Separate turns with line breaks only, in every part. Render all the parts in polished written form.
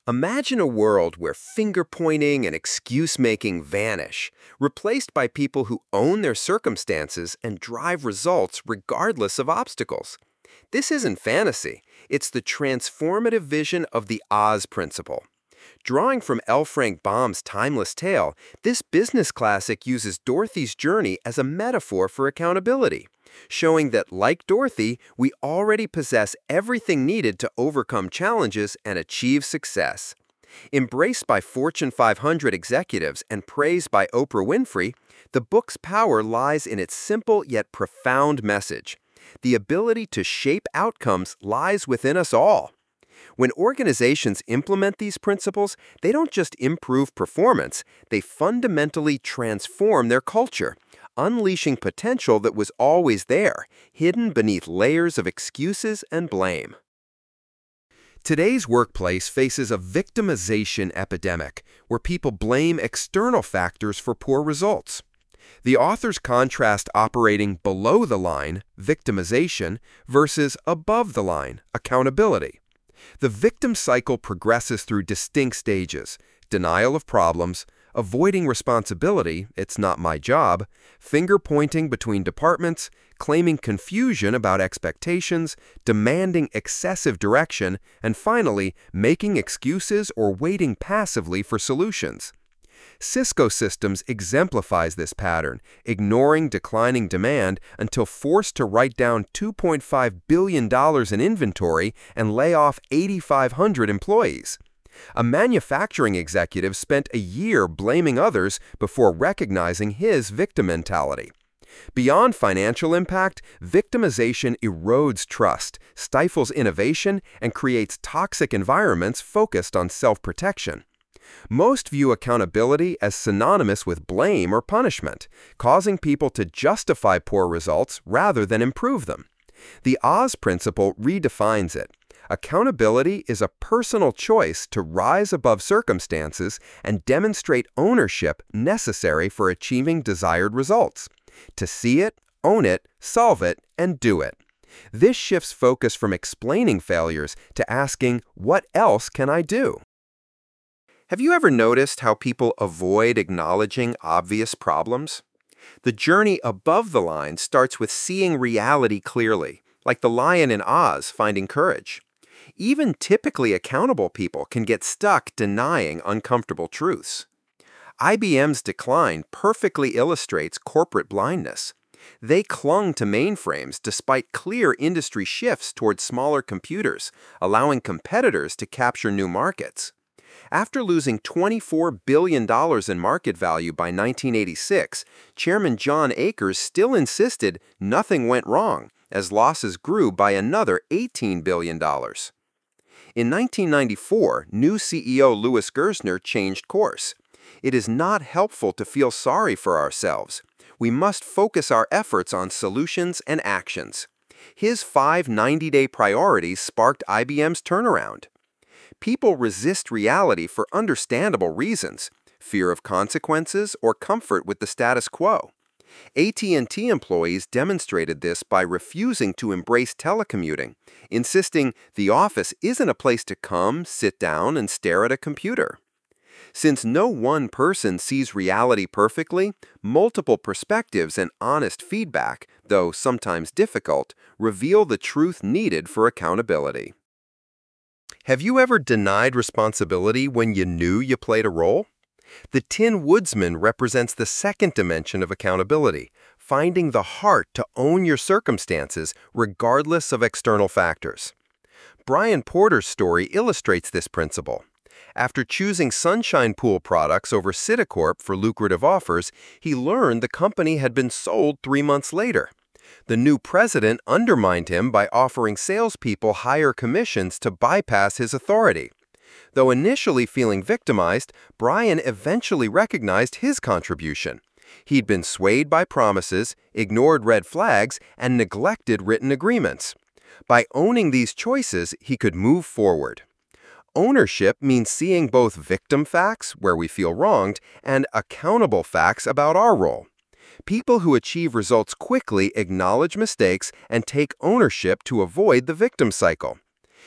Imagine a world where finger pointing and excuse making vanish, replaced by people who own their circumstances and drive results regardless of obstacles. This isn't fantasy, it's the transformative vision of the Oz principle. Drawing from L. Frank Baum's timeless tale, this business classic uses Dorothy's journey as a metaphor for accountability, showing that, like Dorothy, we already possess everything needed to overcome challenges and achieve success. Embraced by Fortune 500 executives and praised by Oprah Winfrey, the book's power lies in its simple yet profound message. The ability to shape outcomes lies within us all. When organizations implement these principles, they don't just improve performance, they fundamentally transform their culture, unleashing potential that was always there, hidden beneath layers of excuses and blame. Today's workplace faces a victimization epidemic, where people blame external factors for poor results. The authors contrast operating below the line, victimization, versus above the line, accountability. The victim cycle progresses through distinct stages: denial of problems, avoiding responsibility, it's not my job, finger-pointing between departments, claiming confusion about expectations, demanding excessive direction, and finally, making excuses or waiting passively for solutions. Cisco Systems exemplifies this pattern, ignoring declining demand until forced to write down $2.5 billion in inventory and lay off 8,500 employees. A manufacturing executive spent a year blaming others before recognizing his victim mentality. Beyond financial impact, victimization erodes trust, stifles innovation, and creates toxic environments focused on self-protection. Most view accountability as synonymous with blame or punishment, causing people to justify poor results rather than improve them. The Oz principle redefines it. Accountability is a personal choice to rise above circumstances and demonstrate ownership necessary for achieving desired results. To see it, own it, solve it, and do it. This shifts focus from explaining failures to asking, what else can I do? Have you ever noticed how people avoid acknowledging obvious problems? The journey above the line starts with seeing reality clearly, like the lion in Oz finding courage. Even typically accountable people can get stuck denying uncomfortable truths. IBM's decline perfectly illustrates corporate blindness. They clung to mainframes despite clear industry shifts toward smaller computers, allowing competitors to capture new markets. After losing $24 billion in market value by 1986, Chairman John Akers still insisted nothing went wrong, as losses grew by another $18 billion. In 1994, new CEO Louis Gerstner changed course. It is not helpful to feel sorry for ourselves. We must focus our efforts on solutions and actions. His 5 90-day priorities sparked IBM's turnaround. People resist reality for understandable reasons: fear of consequences or comfort with the status quo. AT&T employees demonstrated this by refusing to embrace telecommuting, insisting the office isn't a place to come, sit down, and stare at a computer. Since no one person sees reality perfectly, multiple perspectives and honest feedback, though sometimes difficult, reveal the truth needed for accountability. Have you ever denied responsibility when you knew you played a role? The Tin Woodsman represents the second dimension of accountability, finding the heart to own your circumstances regardless of external factors. Brian Porter's story illustrates this principle. After choosing Sunshine Pool products over Citicorp for lucrative offers, he learned the company had been sold 3 months later. The new president undermined him by offering salespeople higher commissions to bypass his authority. Though initially feeling victimized, Brian eventually recognized his contribution. He'd been swayed by promises, ignored red flags, and neglected written agreements. By owning these choices, he could move forward. Ownership means seeing both victim facts, where we feel wronged, and accountable facts about our role. People who achieve results quickly acknowledge mistakes and take ownership to avoid the victim cycle.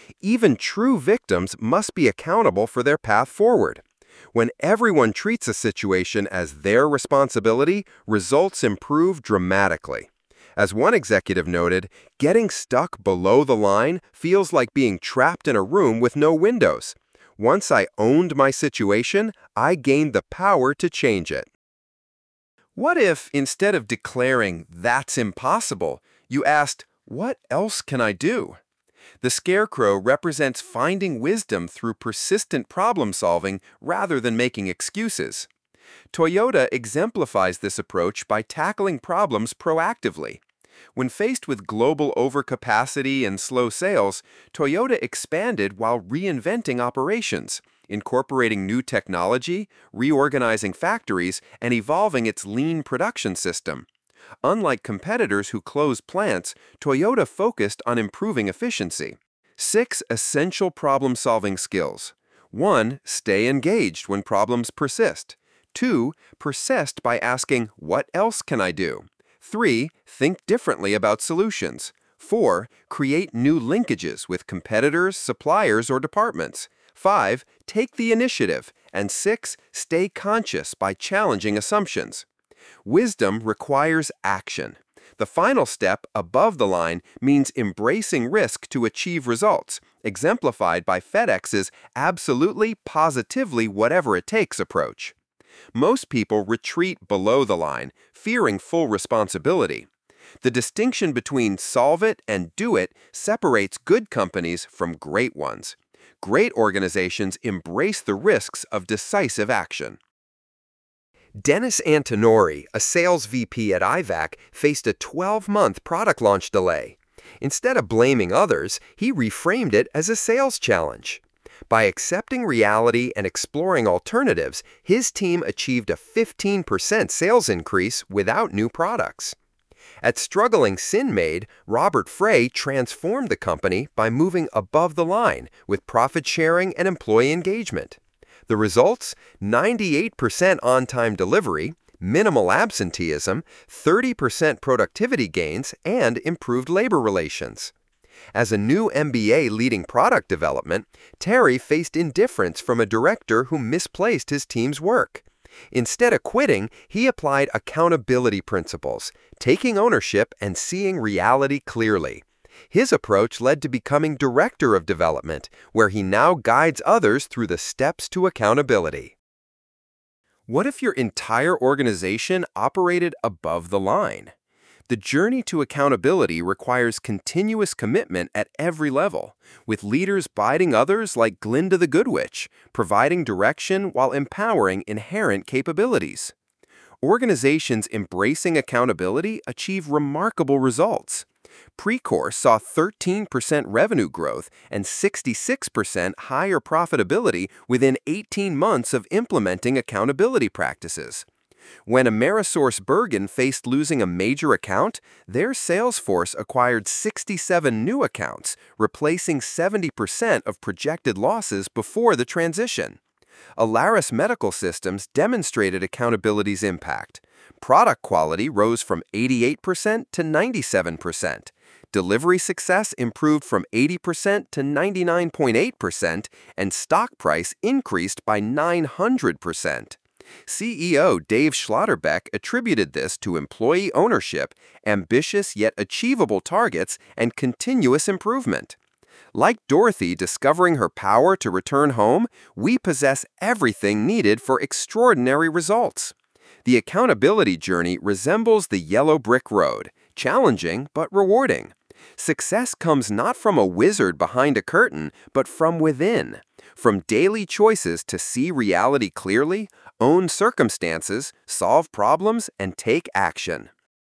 Even true victims must be accountable for their path forward. When everyone treats a situation as their responsibility, results improve dramatically. As one executive noted, getting stuck below the line feels like being trapped in a room with no windows. Once I owned my situation, I gained the power to change it. What if, instead of declaring, "That's impossible," you asked, "What else can I do?" The scarecrow represents finding wisdom through persistent problem solving rather than making excuses. Toyota exemplifies this approach by tackling problems proactively. When faced with global overcapacity and slow sales, Toyota expanded while reinventing operations, incorporating new technology, reorganizing factories, and evolving its lean production system. Unlike competitors who closed plants, Toyota focused on improving efficiency. 6 essential problem-solving skills. 1. Stay engaged when problems persist. 2. Persist by asking, "What else can I do?" 3. Think differently about solutions. 4. Create new linkages with competitors, suppliers, or departments. 5. Take the initiative. And 6. Stay conscious by challenging assumptions. Wisdom requires action. The final step, above the line, means embracing risk to achieve results, exemplified by FedEx's absolutely, positively, whatever it takes approach. Most people retreat below the line, fearing full responsibility. The distinction between solve it and do it separates good companies from great ones. Great organizations embrace the risks of decisive action. Dennis Antonori, a sales VP at IVAC, faced a 12-month product launch delay. Instead of blaming others, he reframed it as a sales challenge. By accepting reality and exploring alternatives, his team achieved a 15% sales increase without new products. At struggling SynMade, Robert Frey transformed the company by moving above the line with profit sharing and employee engagement. The results? 98% on-time delivery, minimal absenteeism, 30% productivity gains, and improved labor relations. As a new MBA leading product development, Terry faced indifference from a director who misplaced his team's work. Instead of quitting, he applied accountability principles, taking ownership and seeing reality clearly. His approach led to becoming director of development, where he now guides others through the steps to accountability. What if your entire organization operated above the line? The journey to accountability requires continuous commitment at every level, with leaders guiding others like Glinda the Good Witch, providing direction while empowering inherent capabilities. Organizations embracing accountability achieve remarkable results. Precor saw 13% revenue growth and 66% higher profitability within 18 months of implementing accountability practices. When AmerisourceBergen faced losing a major account, their sales force acquired 67 new accounts, replacing 70% of projected losses before the transition. Alaris Medical Systems demonstrated accountability's impact. Product quality rose from 88% to 97%. Delivery success improved from 80% to 99.8%, and stock price increased by 900%. CEO Dave Schlotterbeck attributed this to employee ownership, ambitious yet achievable targets, and continuous improvement. Like Dorothy discovering her power to return home, we possess everything needed for extraordinary results. The accountability journey resembles the yellow brick road, challenging but rewarding. Success comes not from a wizard behind a curtain, but from within. From daily choices to see reality clearly, own circumstances, solve problems, and take action.